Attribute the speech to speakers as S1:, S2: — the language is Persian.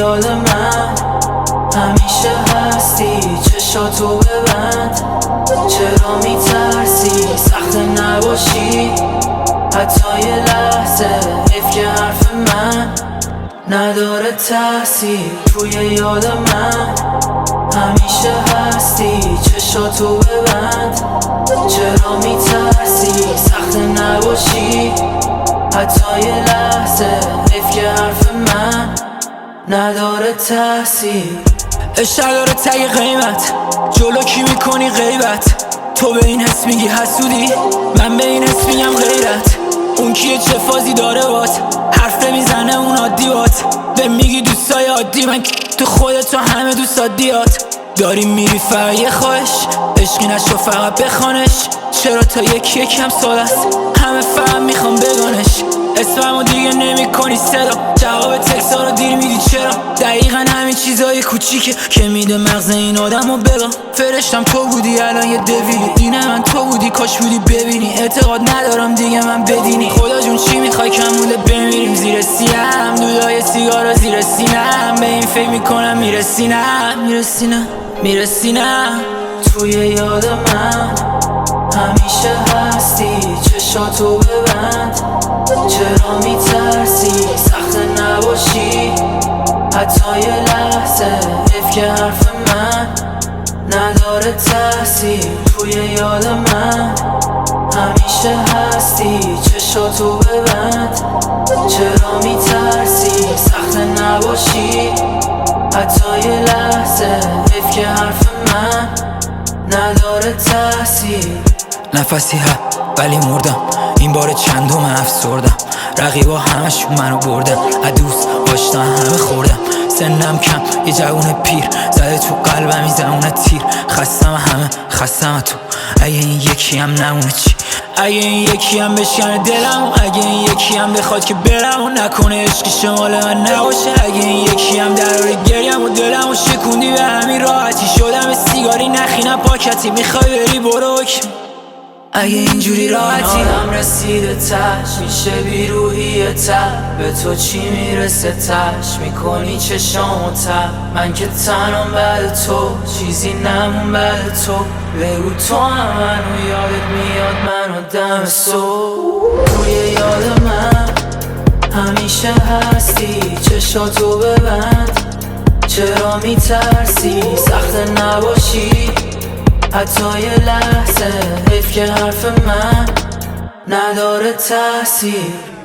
S1: یاد من همیشه هستی، چشاتو ببند. چرا میترسی سخت نباشی حتی یه لحظه؟ حیف که حرف من نداره تاثیر توی یاد من همیشه هستی، چشاتو ببند. چرا میترسی سخت نباشی حتی یه لحظه؟ حیف که حرف من نداره تاثیر.
S2: عشق داره تگ قیمت، جلو کی میکنی غیبت؟ تو به این حس میگی حسودی، من به این حس میگم غیرت. اون کیه چه فازی داره بات، حرف نمیزنه اون عادی بات. به میگی دوستای عادی، من تو خودت تو همه دوست عادیات. داری میری فقط یه خواهش، عشقی نشو فقط بخوانش. چرا تا یکی یکم سال است همه فقط میخوام بگانش. اسممو دیگه نمی کنی صدا، جواب تکسا رو دیر میدی چرا؟ دقیقا همین چیزای کوچیکه که میده مغز این آدمو بگا. فرشتم تو بودی الان یه دویلی، اینه من تو بودی کاش بودی ببینی. اعتقاد ندارم دیگه من بدینی، خدا جون چی میخوای کموله بمیریم زیر سیم؟ دودای سیگارا زیر سینم، به این فکر میکنم میرسینم.
S1: توی یاد من همیشه هستی، چشاتو ببند. چرا میترسی سخت نباشی حتی یه لحظه؟ حیف که حرف من نداره تاثیر توی یاد من همیشه هستی، چشاتو ببند. چرا میترسی سخت نباشی حتی یه لحظه؟ حیف که حرف من نداره تاثیر.
S2: نفسی ولی مردم، این بار چندم افسردم. رقیبا همشون منو بردن، دوست آشنا همه خوردم. سنم کم یه جوون پیر زده تو قلبم این زمونه تیر. خستم تو، اگه این یکی هم نمونه چی؟ اگه این یکی هم بشکنه دلم، اگه این یکی هم بخواد که برم و نکنه عشقی شمال من نباشه. اگه این یکی هم دراره گریم و دلم و شکوندی به همین راحتی. شدم سیگاری نخینم پاکتی، میخوای بری برو اگه اینجوری راحتی.
S1: آدم رسیده تش میشه بیروحی تر، به تو چی میرسه تش میکنی چشامو تر. من که تنم بعد تو، چیزی نمون بعد تو. بگو تو هم منو یادت میاد منو دم صبح. توی یاد من همیشه هستی، چشاتو ببند. چرا میترسی سخت نباشی حتی یه لحظه؟ حیف که حرف من نداره تاثیر.